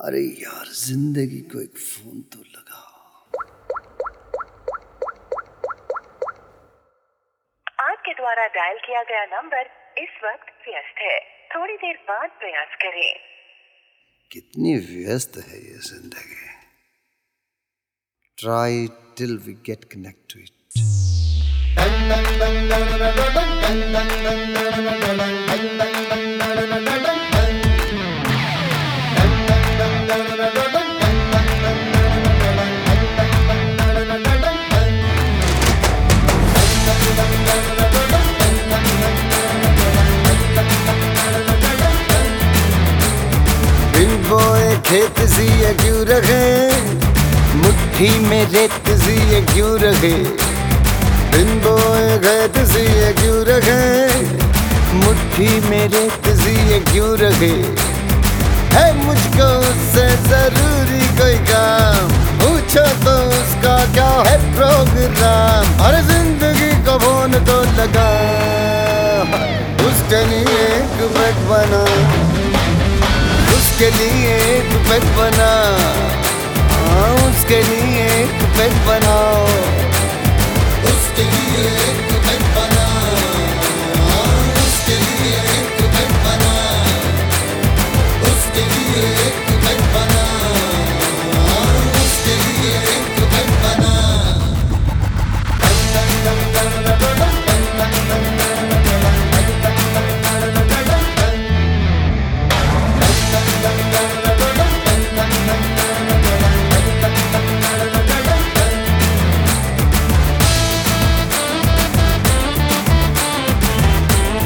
अरे यार जिंदगी को एक फोन तो लगा। आपके द्वारा डायल किया गया नंबर इस वक्त व्यस्त है, थोड़ी देर बाद प्रयास करें। कितनी व्यस्त है ये जिंदगी। Try till we get connect to it. बोए खेत सी ये क्यों रखे, मुट्ठी में रेत सी ये क्यों रखे। बिन बोए खेत सी ये क्यों रखे, मुट्ठी में रेत सी ये क्यों रखे। है मुझको उससे जरूरी कोई काम, पूछो तो उसका क्या है प्रोग्राम। हर जिंदगी को फोन तो लगा, उसके लिए एक बैग बना, उसके लिए एक बैग बना, उसके लिए एक बैग बनाओ, उसके लिए